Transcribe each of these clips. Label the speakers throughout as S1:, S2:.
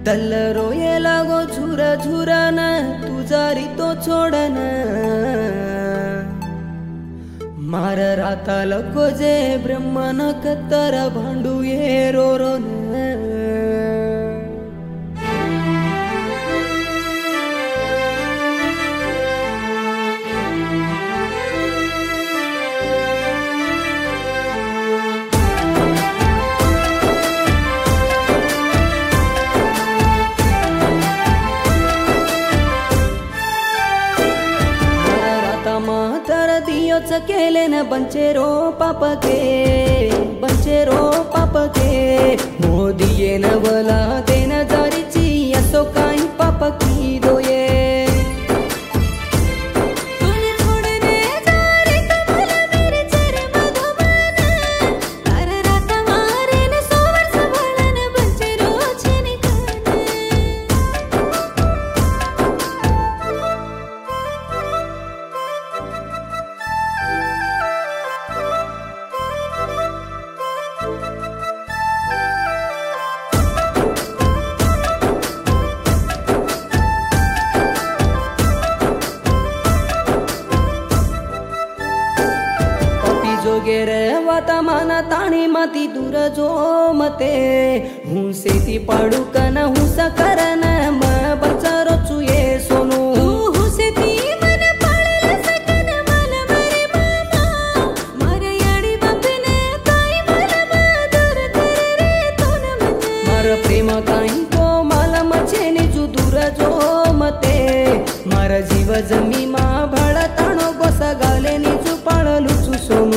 S1: तल्ल रोये लागो झुरा झुरान तुझा रितो छोडन मार राता लको जे ब्रह्मन कत्तर भांडू ये रो रो केले न बंचेरो पाप के मोदी ये न बोला देना जारीची असो काही पाप की दोये जोगेरे वाता माना ताणी माती दूर जो मते हूँ सेती पाडू कन हूँ सकरन म बचारो चुये सोनू हूँ सेती मन पाळल सकन मल मरे मामा मारे याडी बापने काई मल दूर करे रे तोन मते मार प्रेम काई को माल मचे निजू दूर जो मते मार जीव जमी मा भाळ ताणो गोसा गाले निजू पाळलू चू सोनू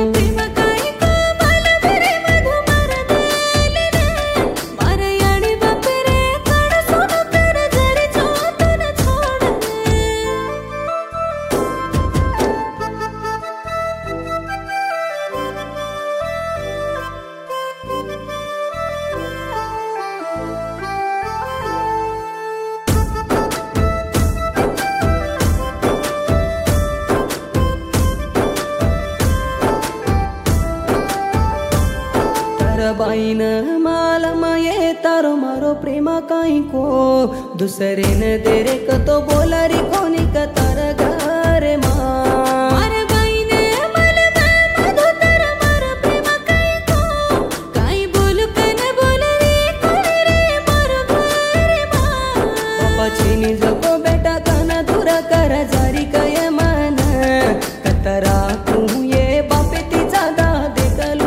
S1: बाईन मालम ये तारो मारो प्रेम काई को दूसरे न तेरे कतो बोला री कोनी का तारा घरे मार बाईन मालम मधु तारा मारो प्रेम काई को काई बोलू कन बोल रे कोनी रे मारो घरे मार पापा चीनी जको बेटा कना दूरा कर जारी कय मन कतरा तू ये बापे तिचा दा देखलू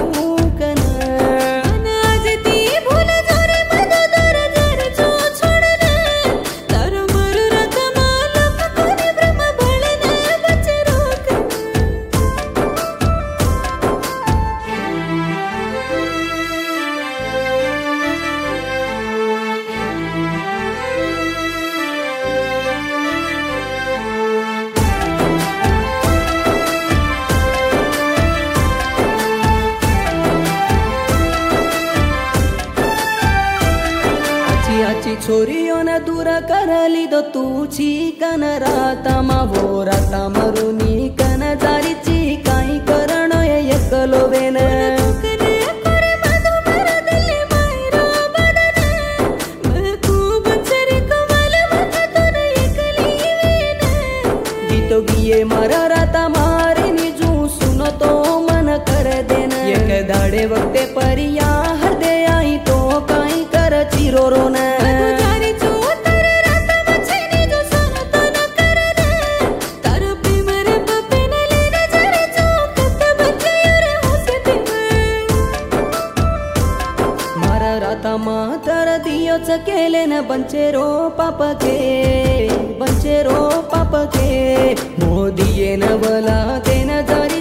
S1: छोरियों ने दूर कर ली दो तूची कन राता मा वो राता मरुनी कन जारी ची काई करणो ये एकलो वेन गीतो गिये मारा राता मारे निजू सुनो तो मन कर देना एक दाड़े वक्ते परिया हृदय आई तो काई कर चिरो रोना मातर दियो केले न बंचेरो पाप के मोदी ये न बोला देना जारी